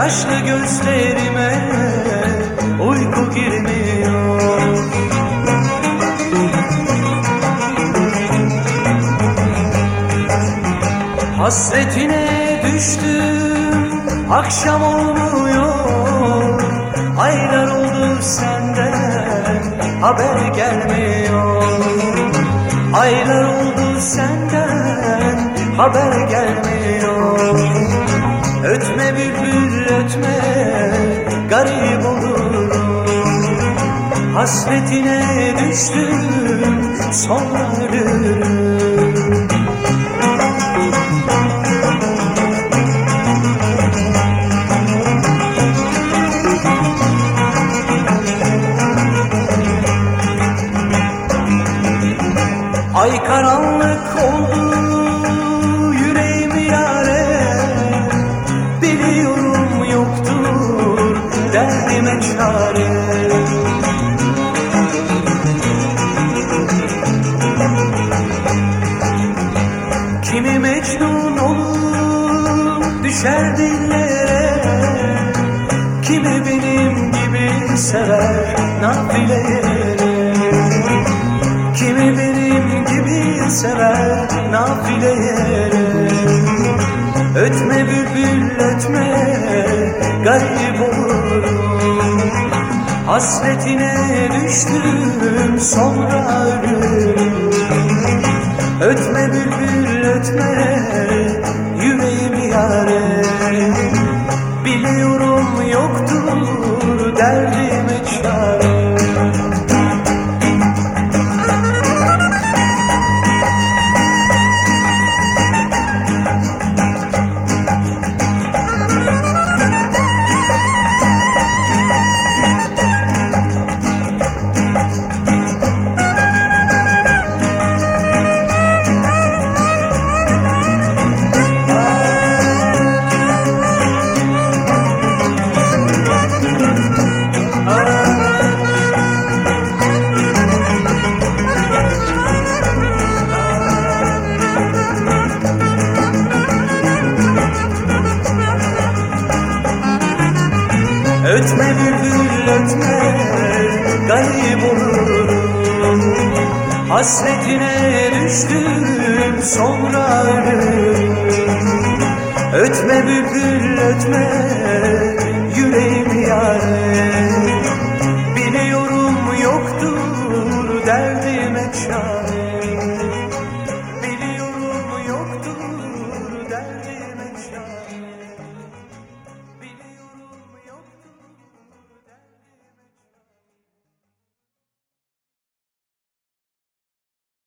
Yaşlı gözlerime uyku girmiyor. Hasretine düştüm, akşam olmuyor. Aylar oldu senden haber gelmiyor. Aylar oldu senden haber gelmiyor. Ötme bülbül ötme, garip olurum. Hasretine düştüm, sonra ölürüm. Ay karanlık oldu yüreğim yâre, biliyorum yoktur derdime çare. Kimi mecnun olup düşer dillere, kimi benim gibi sever nafileye. Kimi benim gibi sever nafileye. Ötme bülbül ötme, garip olurum. Hasretine düştüm, sonra ölürüm. Ötme bülbül ötme, yüreğim yâre. Biliyorum yoktur derdime çare. Ötme bülbül ötme, garip olurum. Hasretine düştüm, sonra ölürüm. Ötme bülbül ötme, yüreğim yâre.